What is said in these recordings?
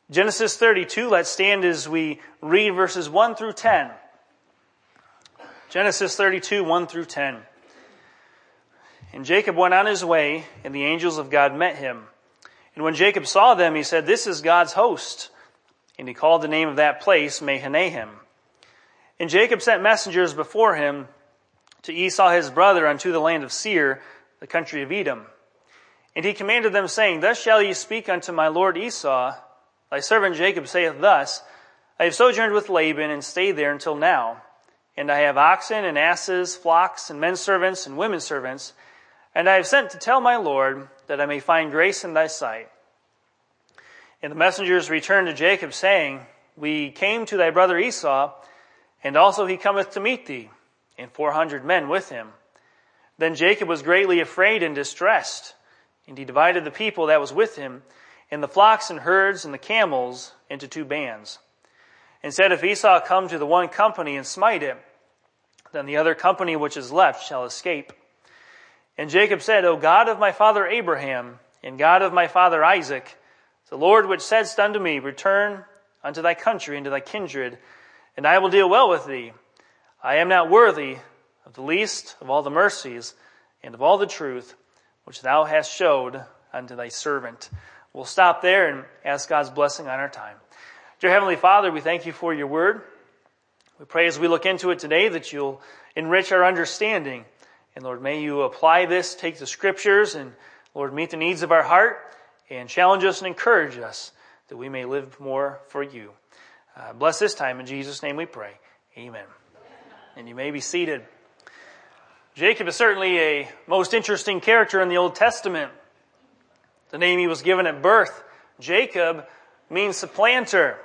Genesis 32, let's stand as we read verses 1 through 10. Genesis 32, 1 through 10. And Jacob went on his way, and the angels of God met him. And when Jacob saw them, he said, "This is God's host." And he called the name of that place Mahanaim. And Jacob sent messengers before him to Esau his brother unto the land of Seir, the country of Edom. And he commanded them, saying, "Thus shall ye speak unto my lord Esau, thy servant Jacob saith thus, I have sojourned with Laban and stayed there until now. And I have oxen and asses, flocks and men servants and women servants. And I have sent to tell my lord that I may find grace in thy sight." And the messengers returned to Jacob, saying, "We came to thy brother Esau, and also he cometh to meet thee, and 400 men with him." Then Jacob was greatly afraid and distressed, and he divided the people that was with him, and the flocks and herds and the camels into 2 bands. And said, "If Esau come to the one company and smite it, then the other company which is left shall escape." And Jacob said, "O God of my father Abraham, and God of my father Isaac, the Lord which saidst unto me, Return unto thy country and to thy kindred, and I will deal well with thee. I am not worthy of the least of all the mercies and of all the truth which thou hast showed unto thy servant." We'll stop there and ask God's blessing on our time. Dear Heavenly Father, we thank you for your word. We pray as we look into it today that you'll enrich our understanding. And Lord, may you apply this, take the scriptures, and Lord, meet the needs of our heart and challenge us and encourage us that we may live more for you. Bless this time. In Jesus' name we pray. Amen. And you may be seated. Jacob is certainly a most interesting character in the Old Testament. The name he was given at birth, Jacob, means supplanter.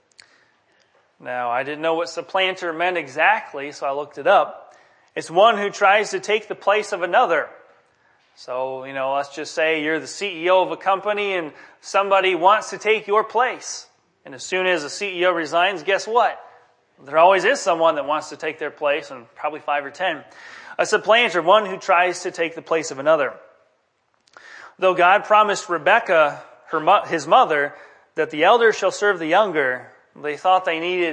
Now, I didn't know what supplanter meant exactly, so I looked it up. It's one who tries to take the place of another. So, let's just say you're the CEO of a company and somebody wants to take your place. And as soon as the CEO resigns, guess what? There always is someone that wants to take their place, and probably 5 or 10. A supplanter, one who tries to take the place of another. Though God promised Rebekah, his mother, that the elder shall serve the younger, they thought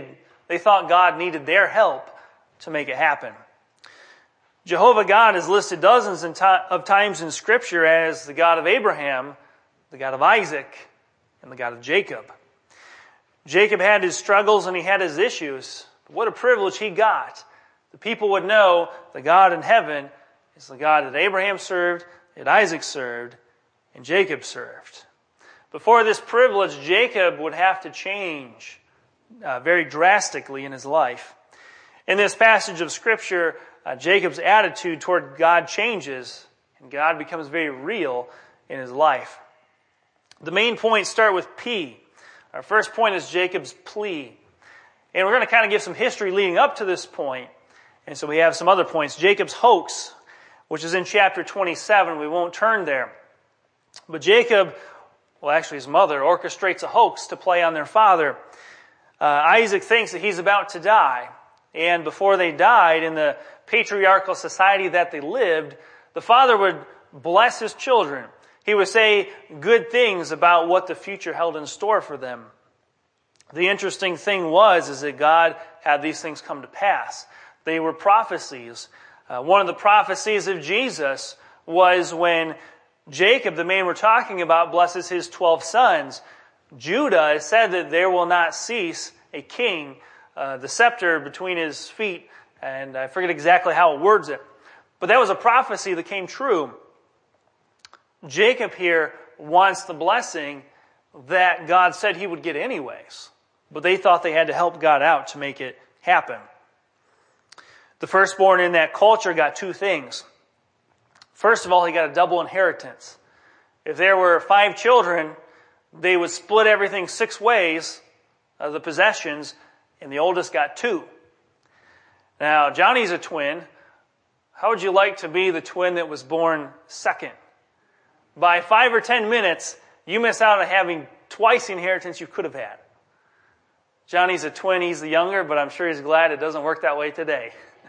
God needed their help to make it happen. Jehovah God is listed dozens of times in Scripture as the God of Abraham, the God of Isaac, and the God of Jacob. Jacob had his struggles and he had his issues. But what a privilege he got. The people would know the God in heaven is the God that Abraham served, that Isaac served, and Jacob served. Before this privilege, Jacob would have to change very drastically in his life. In this passage of Scripture, Jacob's attitude toward God changes, and God becomes very real in his life. The main points start with P. Our first point is Jacob's plea. And we're going to kind of give some history leading up to this point. And so we have some other points. Jacob's hoax, which is in chapter 27. We won't turn there. But Jacob, his mother, orchestrates a hoax to play on their father. Isaac thinks that he's about to die. And before they died, in the patriarchal society that they lived, the father would bless his children. He would say good things about what the future held in store for them. The interesting thing is that God had these things come to pass. They were prophecies. One of the prophecies of Jesus was when Jacob, the man we're talking about, blesses his 12 sons. Judah said that there will not cease a king, the scepter between his feet, and I forget exactly how it words it. But that was a prophecy that came true. Jacob here wants the blessing that God said he would get anyways. But they thought they had to help God out to make it happen. The firstborn in that culture got 2 things. First of all, he got a double inheritance. If there were 5 children, they would split everything 6 ways of the possessions, and the oldest got 2. Now, Johnny's a twin. How would you like to be the twin that was born second? By 5 or 10 minutes, you miss out on having twice the inheritance you could have had. Johnny's a twin, he's the younger, but I'm sure he's glad it doesn't work that way today.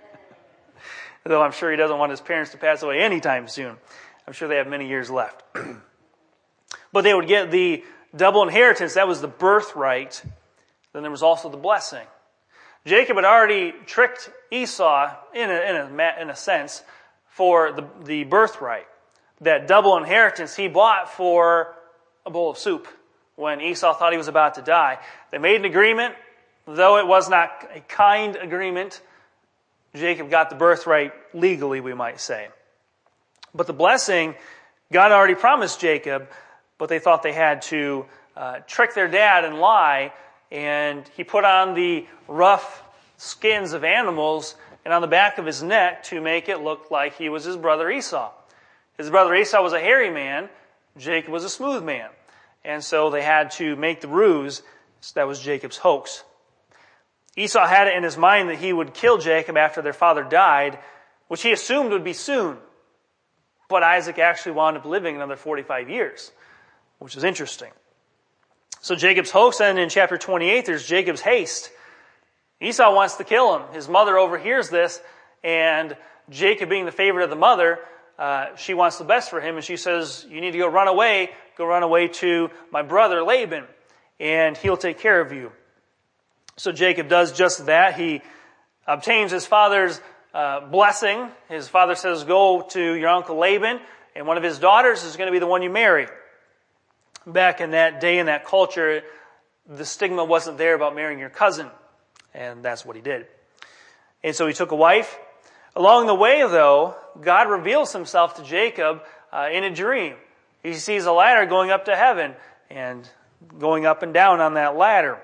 Though I'm sure he doesn't want his parents to pass away anytime soon. I'm sure they have many years left. But they would get the double inheritance, that was the birthright. Then there was also the blessing. Jacob had already tricked Esau, in a sense, for the birthright. That double inheritance he bought for a bowl of soup when Esau thought he was about to die. They made an agreement, though it was not a kind agreement. Jacob got the birthright legally, we might say. But the blessing, God already promised Jacob, but they thought they had to trick their dad and lie, and he put on the rough skins of animals and on the back of his neck to make it look like he was his brother Esau. His brother Esau was a hairy man, Jacob was a smooth man. And so they had to make the ruse. So that was Jacob's hoax. Esau had it in his mind that he would kill Jacob after their father died, which he assumed would be soon. But Isaac actually wound up living another 45 years, which is interesting. So Jacob's hoax, and in chapter 28, there's Jacob's haste. Esau wants to kill him. His mother overhears this, and Jacob, being the favorite of the mother, she wants the best for him, and she says, you need to go run away to my brother Laban, and he'll take care of you. So Jacob does just that. He obtains his father's blessing. His father says, go to your uncle Laban, and one of his daughters is going to be the one you marry. Back in that day, in that culture, the stigma wasn't there about marrying your cousin, and that's what he did. And so he took a wife. Along the way, though, God reveals himself to Jacob in a dream. He sees a ladder going up to heaven and going up and down on that ladder.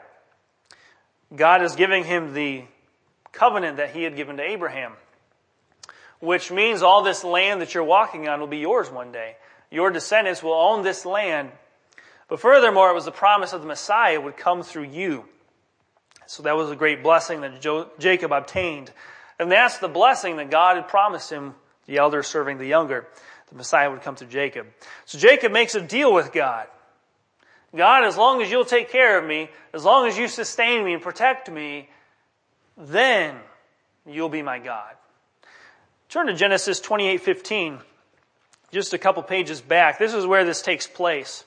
God is giving him the covenant that he had given to Abraham, which means all this land that you're walking on will be yours one day. Your descendants will own this land. But furthermore, it was the promise of the Messiah would come through you. So that was a great blessing that Jacob obtained. And that's the blessing that God had promised him, the elder serving the younger. The Messiah would come through Jacob. So Jacob makes a deal with God. God, as long as you'll take care of me, as long as you sustain me and protect me, then you'll be my God. Turn to Genesis 28:15, just a couple pages back. This is where this takes place.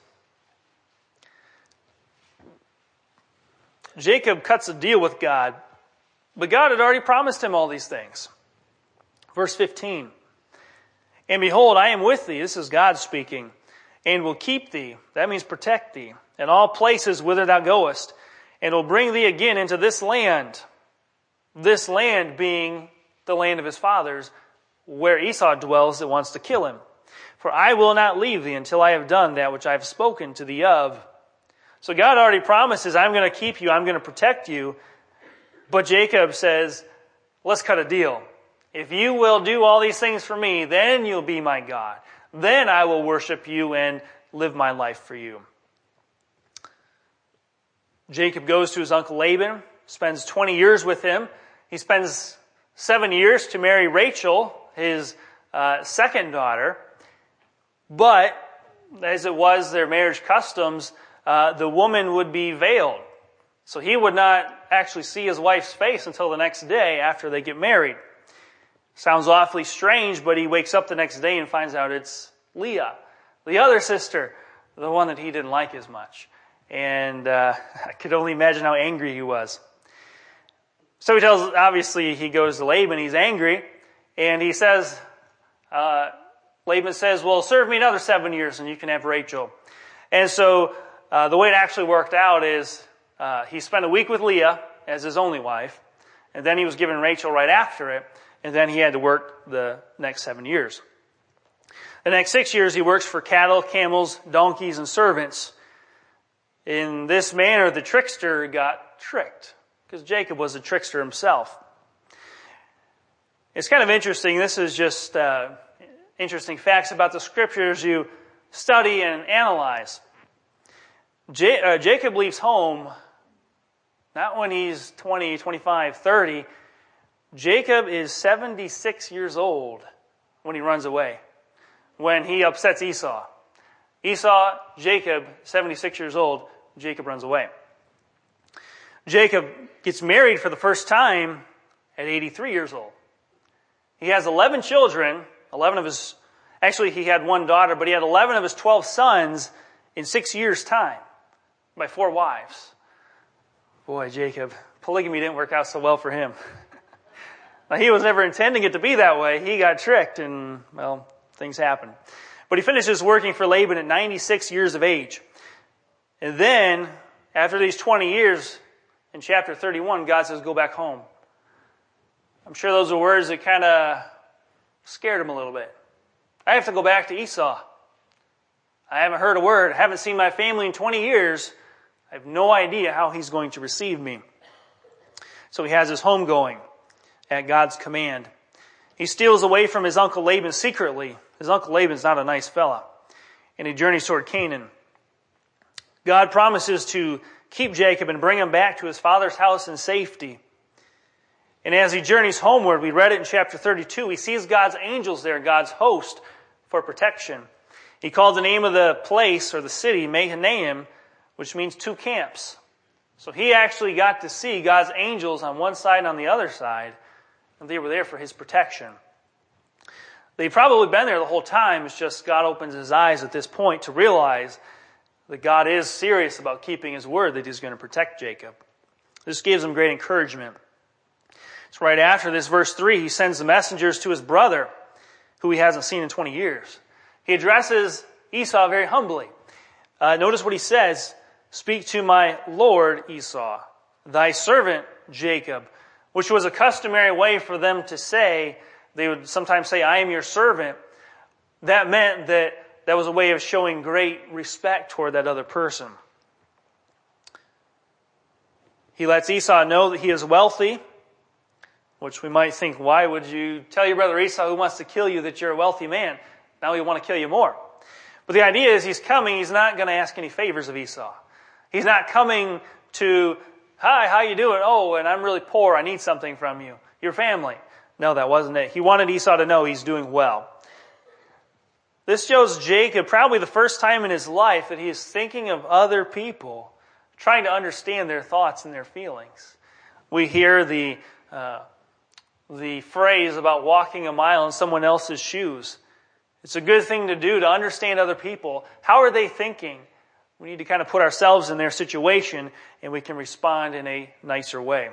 Jacob cuts a deal with God, but God had already promised him all these things. Verse 15, and behold, I am with thee, this is God speaking, and will keep thee, that means protect thee, in all places whither thou goest, and will bring thee again into this land being the land of his fathers, where Esau dwells that wants to kill him. For I will not leave thee until I have done that which I have spoken to thee of. So God already promises, I'm going to keep you, I'm going to protect you. But Jacob says, let's cut a deal. If you will do all these things for me, then you'll be my God. Then I will worship you and live my life for you. Jacob goes to his uncle Laban, spends 20 years with him. He spends 7 years to marry Rachel, his second daughter. But as it was their marriage customs, the woman would be veiled. So he would not actually see his wife's face until the next day after they get married. Sounds awfully strange, but he wakes up the next day and finds out it's Leah, the other sister, the one that he didn't like as much. And I could only imagine how angry he was. So obviously he goes to Laban, he's angry, and he says, Laban says, well, serve me another 7 years and you can have Rachel. And so the way it actually worked out is he spent a week with Leah as his only wife, and then he was given Rachel right after it, and then he had to work the next 7 years. The next 6 years he works for cattle, camels, donkeys, and servants. In this manner, the trickster got tricked, because Jacob was a trickster himself. It's kind of interesting. This is just interesting facts about the scriptures you study and analyze. Jacob leaves home not when he's 20, 25, 30. Jacob is 76 years old when he runs away, when he upsets Esau. Jacob, 76 years old, Jacob runs away. Jacob gets married for the first time at 83 years old. He has 11 children, he had one daughter, but he had 11 of his 12 sons in 6 years' time. by 4 wives. Boy, Jacob, polygamy didn't work out so well for him. Now, he was never intending it to be that way. He got tricked and, well, things happened. But he finishes working for Laban at 96 years of age. And then, after these 20 years, in chapter 31, God says, go back home. I'm sure those are words that kind of scared him a little bit. I have to go back to Esau. I haven't heard a word. I haven't seen my family in 20 years. I have no idea how he's going to receive me. So he has his home going at God's command. He steals away from his uncle Laban secretly. His uncle Laban's not a nice fella. And he journeys toward Canaan. God promises to keep Jacob and bring him back to his father's house in safety. And as he journeys homeward, we read it in chapter 32, he sees God's angels there, God's host, for protection. He called the name of the place or the city Mahanaim, which means 2 camps. So he actually got to see God's angels on one side and on the other side, and they were there for his protection. They've probably been there the whole time. It's just God opens his eyes at this point to realize that God is serious about keeping his word, that he's going to protect Jacob. This gives him great encouragement. It's right after this, verse 3, he sends the messengers to his brother, who he hasn't seen in 20 years. He addresses Esau very humbly. Notice what he says, speak to my lord Esau, thy servant Jacob, which was a customary way for them to say, they would sometimes say, I am your servant. That meant that was a way of showing great respect toward that other person. He lets Esau know that he is wealthy, which we might think, why would you tell your brother Esau who wants to kill you that you're a wealthy man? Now he want to kill you more. But the idea is he's coming, he's not going to ask any favors of Esau. He's not coming to, hi, how you doing? Oh, and I'm really poor, I need something from you. Your family. No, that wasn't it. He wanted Esau to know he's doing well. This shows Jacob probably the first time in his life that he is thinking of other people, trying to understand their thoughts and their feelings. We hear the phrase about walking a mile in someone else's shoes. It's a good thing to do to understand other people. How are they thinking? We need to kind of put ourselves in their situation and we can respond in a nicer way.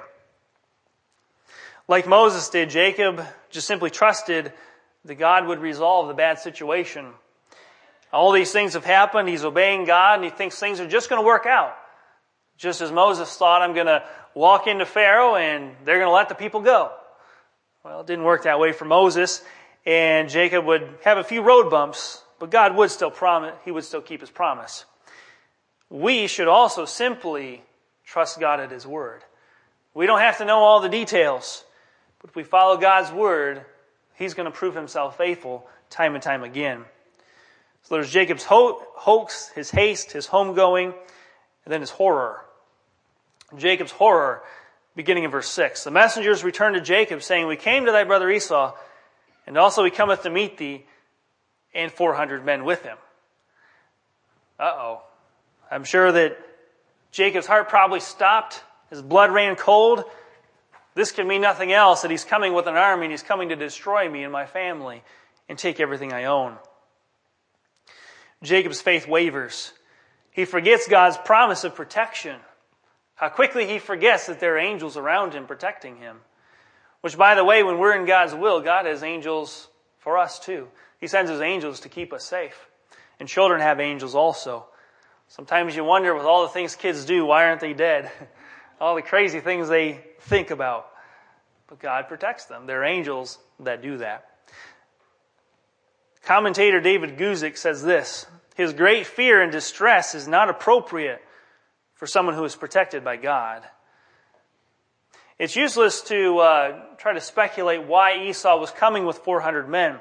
Like Moses did, Jacob just simply trusted that God would resolve the bad situation. All these things have happened. He's obeying God and he thinks things are just going to work out. Just as Moses thought, I'm going to walk into Pharaoh and they're going to let the people go. Well, it didn't work that way for Moses, and Jacob would have a few road bumps, but God would still promise, he would still keep his promise. We should also simply trust God at his word. We don't have to know all the details, but if we follow God's word, he's going to prove himself faithful time and time again. So there's Jacob's hoax, his haste, his homegoing, and then his horror. Jacob's horror, beginning in verse 6. The messengers returned to Jacob, saying, we came to thy brother Esau, and also he cometh to meet thee, and 400 men with him. Uh-oh. I'm sure that Jacob's heart probably stopped. His blood ran cold. This can mean nothing else, that he's coming with an army, and he's coming to destroy me and my family, and take everything I own. Jacob's faith wavers. He forgets God's promise of protection. How quickly he forgets that there are angels around him protecting him. Which, by the way, when we're in God's will, God has angels for us too. He sends his angels to keep us safe. And children have angels also. Sometimes you wonder, with all the things kids do, why aren't they dead? All the crazy things they think about. But God protects them. There are angels that do that. Commentator David Guzik says this, his great fear and distress is not appropriate for someone who is protected by God. It's useless to try to speculate why Esau was coming with 400 men.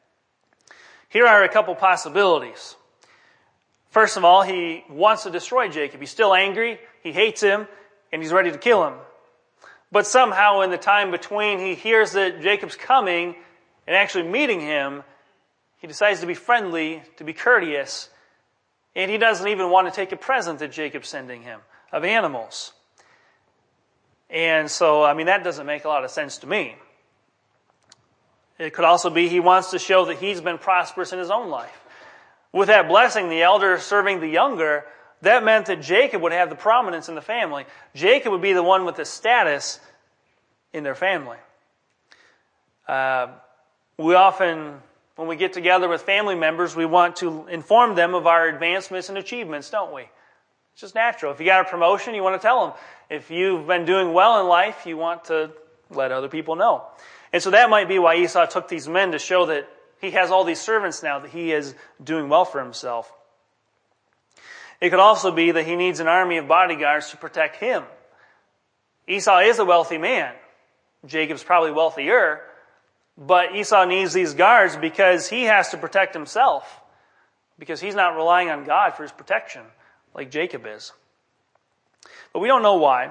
Here are a couple possibilities. First of all, he wants to destroy Jacob. He's still angry, he hates him, and he's ready to kill him. But somehow in the time between, he hears that Jacob's coming and actually meeting him. He decides to be friendly, to be courteous, and he doesn't even want to take a present that Jacob's sending him of animals. And so, that doesn't make a lot of sense to me. It could also be he wants to show that he's been prosperous in his own life. With that blessing, the elder serving the younger, that meant that Jacob would have the prominence in the family. Jacob would be the one with the status in their family. We often, when we get together with family members, we want to inform them of our advancements and achievements, don't we? It's just natural. If you got a promotion, you want to tell them. If you've been doing well in life, you want to let other people know. And so that might be why Esau took these men, to show that he has all these servants now, that he is doing well for himself. It could also be that he needs an army of bodyguards to protect him. Esau is a wealthy man. Jacob's probably wealthier, but Esau needs these guards because he has to protect himself, because he's not relying on God for his protection like Jacob is. But we don't know why.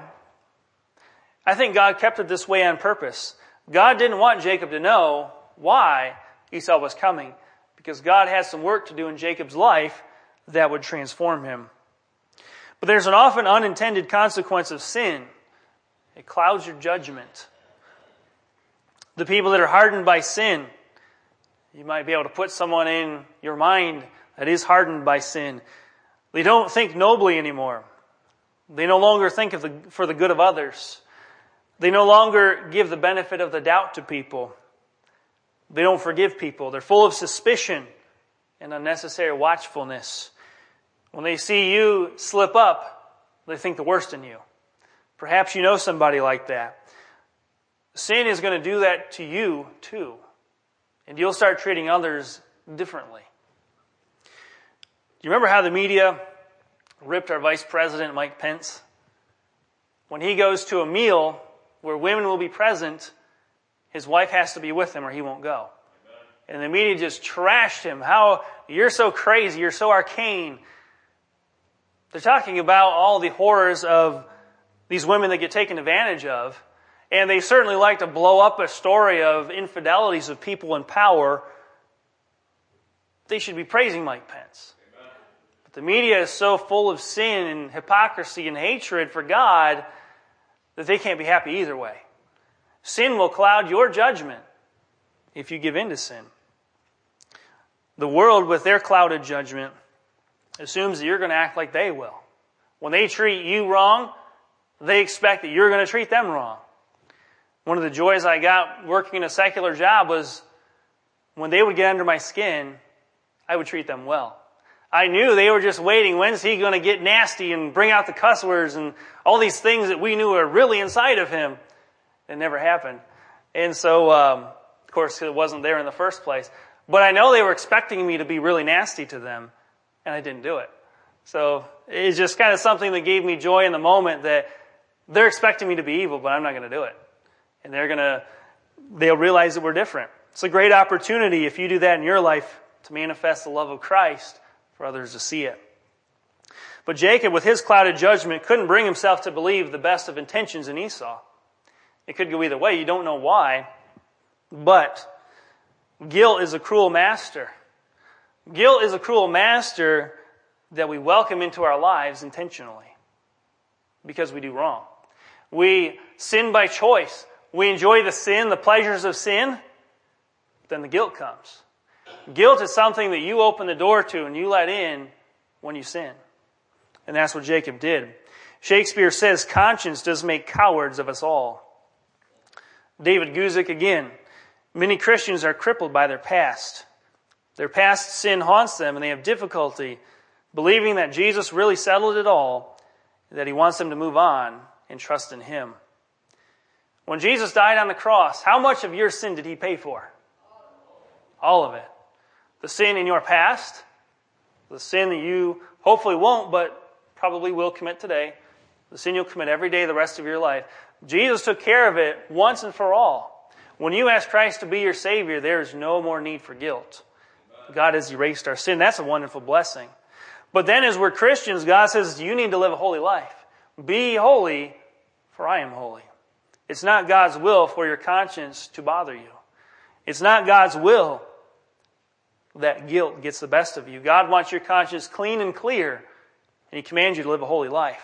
I think God kept it this way on purpose. God didn't want Jacob to know why Esau was coming, because God had some work to do in Jacob's life that would transform him. But there's an often unintended consequence of sin. It clouds your judgment. The people that are hardened by sin, you might be able to put someone in your mind that is hardened by sin. They don't think nobly anymore. They no longer think for the good of others. They no longer give the benefit of the doubt to people. They don't forgive people. They're full of suspicion and unnecessary watchfulness. When they see you slip up, they think the worst in you. Perhaps you know somebody like that. Sin is going to do that to you too. And you'll start treating others differently. Do you remember how the media ripped our Vice President, Mike Pence? When he goes to a meal where women will be present, his wife has to be with him or he won't go. And the media just trashed him. How, you're so crazy, you're so arcane. They're talking about all the horrors of these women that get taken advantage of. And they certainly like to blow up a story of infidelities of people in power. They should be praising Mike Pence. Amen. But the media is so full of sin and hypocrisy and hatred for God that they can't be happy either way. Sin will cloud your judgment if you give in to sin. The world, with their clouded judgment, assumes that you're going to act like they will. When they treat you wrong, they expect that you're going to treat them wrong. One of the joys I got working in a secular job was when they would get under my skin, I would treat them well. I knew they were just waiting. When's he going to get nasty and bring out the cuss words and all these things that we knew were really inside of him? It never happened. And so, of course, it wasn't there in the first place. But I know they were expecting me to be really nasty to them, and I didn't do it. So it's just kind of something that gave me joy in the moment, that they're expecting me to be evil, but I'm not going to do it. And they'll realize that we're different. It's a great opportunity, if you do that in your life, to manifest the love of Christ for others to see it. But Jacob, with his clouded judgment, couldn't bring himself to believe the best of intentions in Esau. It could go either way. You don't know why. But guilt is a cruel master. Guilt is a cruel master that we welcome into our lives intentionally because we do wrong. We sin by choice. We enjoy the sin, the pleasures of sin. Then the guilt comes. Guilt is something that you open the door to and you let in when you sin. And that's what Jacob did. Shakespeare says, conscience does make cowards of us all. David Guzik again. Many Christians are crippled by their past. Their past sin haunts them and they have difficulty believing that Jesus really settled it all, that he wants them to move on and trust in him. When Jesus died on the cross, how much of your sin did he pay for? All of it. The sin in your past, the sin that you hopefully won't, but probably will commit today, the sin you'll commit every day the rest of your life. Jesus took care of it once and for all. When you ask Christ to be your Savior, there is no more need for guilt. God has erased our sin. That's a wonderful blessing. But then as we're Christians, God says, you need to live a holy life. Be holy, for I am holy. It's not God's will for your conscience to bother you. It's not God's will that guilt gets the best of you. God wants your conscience clean and clear, and he commands you to live a holy life.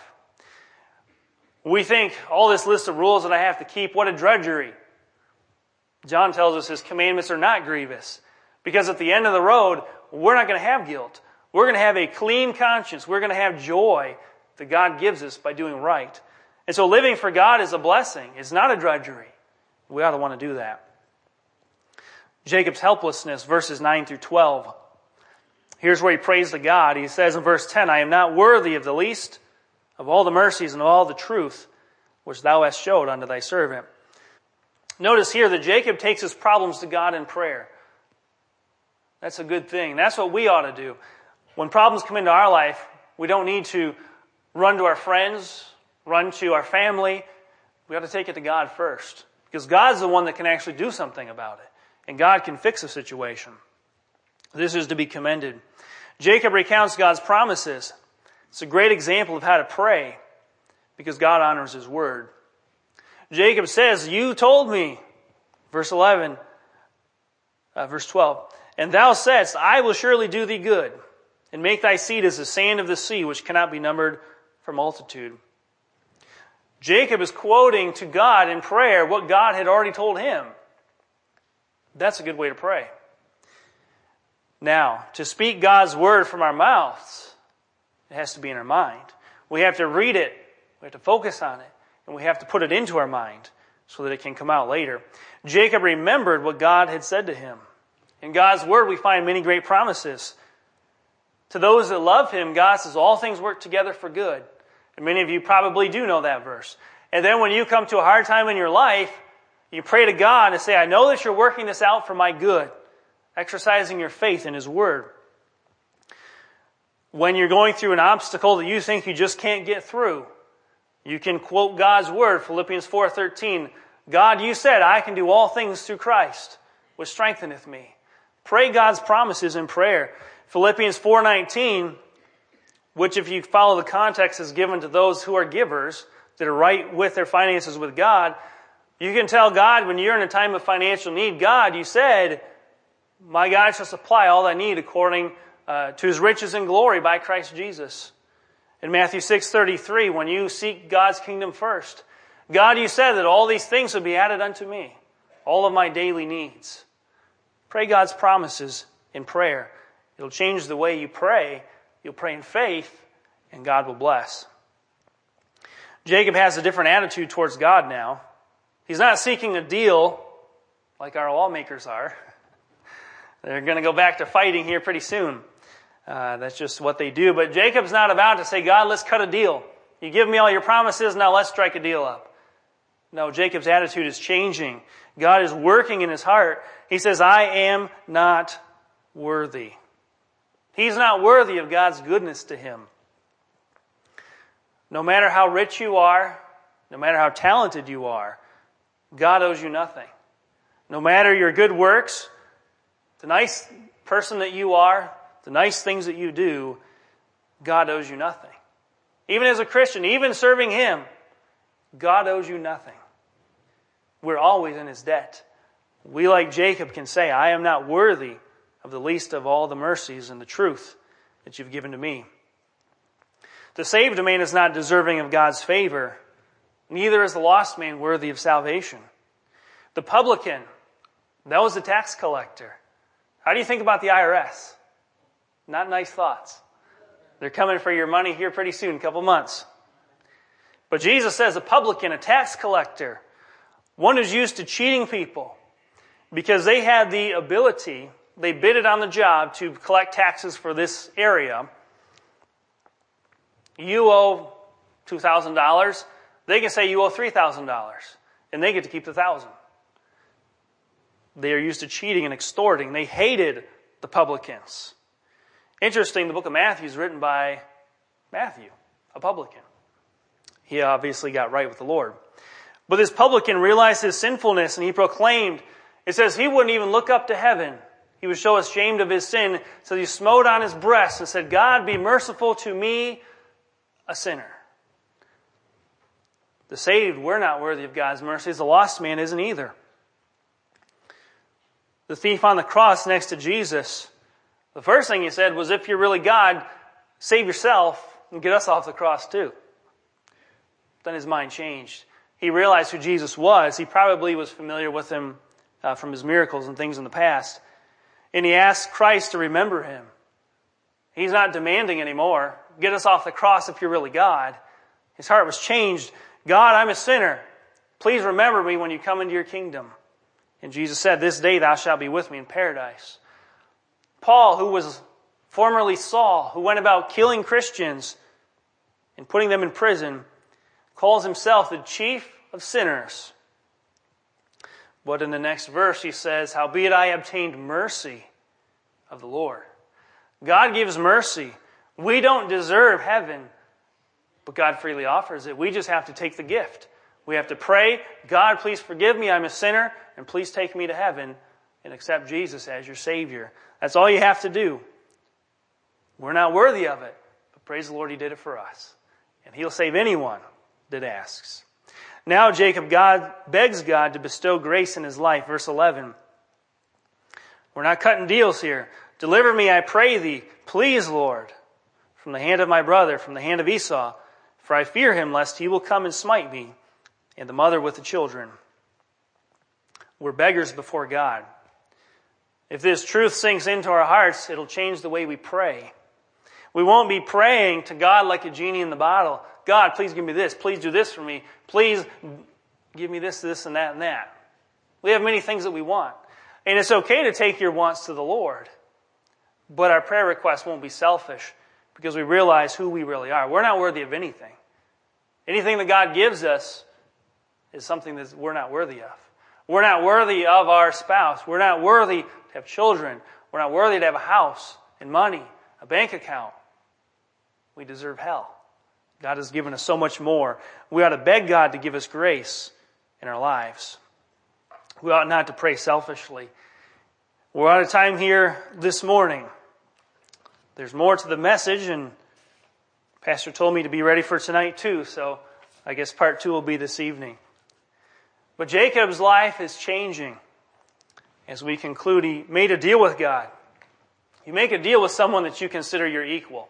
We think, all this list of rules that I have to keep, what a drudgery. John tells us his commandments are not grievous, because at the end of the road, we're not going to have guilt. We're going to have a clean conscience. We're going to have joy that God gives us by doing right. And so living for God is a blessing. It's not a drudgery. We ought to want to do that. Jacob's helplessness, verses 9 through 12. Here's where he prays to God. He says in verse 10, I am not worthy of the least of all the mercies and of all the truth which thou hast showed unto thy servant. Notice here that Jacob takes his problems to God in prayer. That's a good thing. That's what we ought to do. When problems come into our life, we don't need to run to our friends, run to our family. We ought to take it to God first. Because God's the one that can actually do something about it. And God can fix a situation. This is to be commended. Jacob recounts God's promises. It's a great example of how to pray because God honors His word. Jacob says, you told me, verse 12, and thou saidst, I will surely do thee good and make thy seed as the sand of the sea, which cannot be numbered for multitude. Jacob is quoting to God in prayer what God had already told him. That's a good way to pray. Now, to speak God's word from our mouths, it has to be in our mind. We have to read it, we have to focus on it, and we have to put it into our mind so that it can come out later. Jacob remembered what God had said to him. In God's word, we find many great promises. To those that love Him, God says all things work together for good. And many of you probably do know that verse. And then when you come to a hard time in your life, you pray to God and say, I know that you're working this out for my good. Exercising your faith in His word. When you're going through an obstacle that you think you just can't get through, you can quote God's word, Philippians 4:13. God, you said, I can do all things through Christ, which strengtheneth me. Pray God's promises in prayer. Philippians 4:19, which if you follow the context is given to those who are givers, that are right with their finances with God. You can tell God when you're in a time of financial need, God, you said, my God shall supply all I need according to His riches and glory by Christ Jesus. In Matthew 6:33, when you seek God's kingdom first, God, you said that all these things would be added unto me, all of my daily needs. Pray God's promises in prayer. It'll change the way you pray. You'll pray in faith, and God will bless. Jacob has a different attitude towards God now. He's not seeking a deal like our lawmakers are. They're going to go back to fighting here pretty soon. That's just what they do. But Jacob's not about to say, God, let's cut a deal. You give me all your promises, now let's strike a deal up. No, Jacob's attitude is changing. God is working in his heart. He says, I am not worthy. He's not worthy of God's goodness to him. No matter how rich you are, no matter how talented you are, God owes you nothing. No matter your good works, the nice person that you are, the nice things that you do, God owes you nothing. Even as a Christian, even serving Him, God owes you nothing. We're always in His debt. We, like Jacob, can say, I am not worthy of the least of all the mercies and the truth that you've given to me. The saved man is not deserving of God's favor. Neither is the lost man worthy of salvation. The publican, that was the tax collector. How do you think about the IRS? Not nice thoughts. They're coming for your money here pretty soon, a couple months. But Jesus says a publican, a tax collector, one who's used to cheating people because they had the ability, they bid it on the job to collect taxes for this area. You owe $2,000. They can say you owe $3,000, and they get to keep the $1,000. They are used to cheating and extorting. They hated the publicans. Interesting, the book of Matthew is written by Matthew, a publican. He obviously got right with the Lord. But this publican realized his sinfulness, and he proclaimed, it says he wouldn't even look up to heaven. He was so ashamed of his sin, so he smote on his breast and said, God, be merciful to me, a sinner. The saved, we're not worthy of God's mercies. The lost man isn't either. The thief on the cross next to Jesus, the first thing he said was, if you're really God, save yourself and get us off the cross too. Then his mind changed. He realized who Jesus was. He probably was familiar with him from his miracles and things in the past. And he asked Christ to remember him. He's not demanding anymore. Get us off the cross if you're really God. His heart was changed. God, I'm a sinner. Please remember me when you come into your kingdom. And Jesus said, this day thou shalt be with me in paradise. Paul, who was formerly Saul, who went about killing Christians and putting them in prison, calls himself the chief of sinners. But in the next verse he says, howbeit I obtained mercy of the Lord. God gives mercy. We don't deserve heaven, but God freely offers it. We just have to take the gift. We have to pray, God, please forgive me, I'm a sinner, and please take me to heaven and accept Jesus as your Savior. That's all you have to do. We're not worthy of it, but praise the Lord, He did it for us. And He'll save anyone that asks. Now Jacob begs God to bestow grace in his life. Verse 11. We're not cutting deals here. Deliver me, I pray thee, please, Lord, from the hand of my brother, from the hand of Esau, for I fear him, lest he will come and smite me, and the mother with the children. We're beggars before God. If this truth sinks into our hearts, it'll change the way we pray. We won't be praying to God like a genie in the bottle. God, please give me this. Please do this for me. Please give me this, this, and that, and that. We have many things that we want. And it's okay to take your wants to the Lord. But our prayer requests won't be selfish because we realize who we really are. We're not worthy of anything. Anything that God gives us is something that we're not worthy of. We're not worthy of our spouse. We're not worthy to have children. We're not worthy to have a house and money, a bank account. We deserve hell. God has given us so much more. We ought to beg God to give us grace in our lives. We ought not to pray selfishly. We're out of time here this morning. There's more to the message, and Pastor told me to be ready for tonight too, so I guess part 2 will be this evening. But Jacob's life is changing. As we conclude, he made a deal with God. You make a deal with someone that you consider your equal.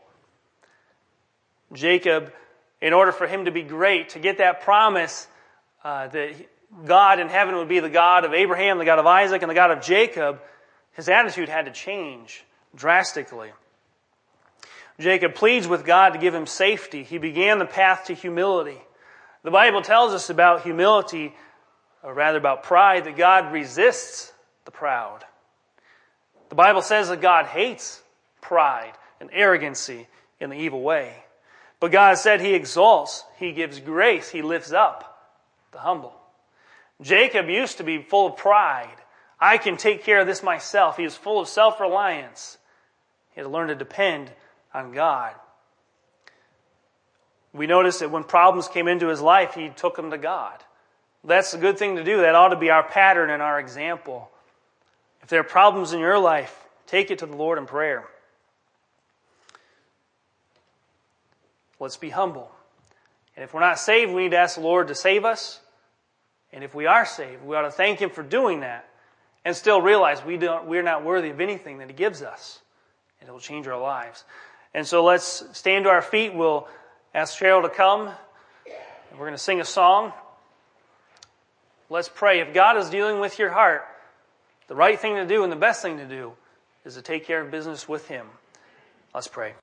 Jacob, in order for him to be great, to get that promise that God in heaven would be the God of Abraham, the God of Isaac, and the God of Jacob, his attitude had to change drastically. Jacob pleads with God to give him safety. He began the path to humility. The Bible tells us about humility, or rather about pride, that God resists the proud. The Bible says that God hates pride and arrogancy in the evil way. But God said He exalts, He gives grace, He lifts up the humble. Jacob used to be full of pride. I can take care of this myself. He was full of self-reliance. He had to learn to depend on God. We notice that when problems came into his life, he took them to God. That's a good thing to do. That ought to be our pattern and our example. If there are problems in your life, take it to the Lord in prayer. Let's be humble. And if we're not saved, we need to ask the Lord to save us. And if we are saved, we ought to thank Him for doing that and still realize we're not worthy of anything that He gives us. And it will change our lives. And so let's stand to our feet. We'll ask Cheryl to come. And we're going to sing a song. Let's pray. If God is dealing with your heart, the right thing to do and the best thing to do is to take care of business with Him. Let's pray.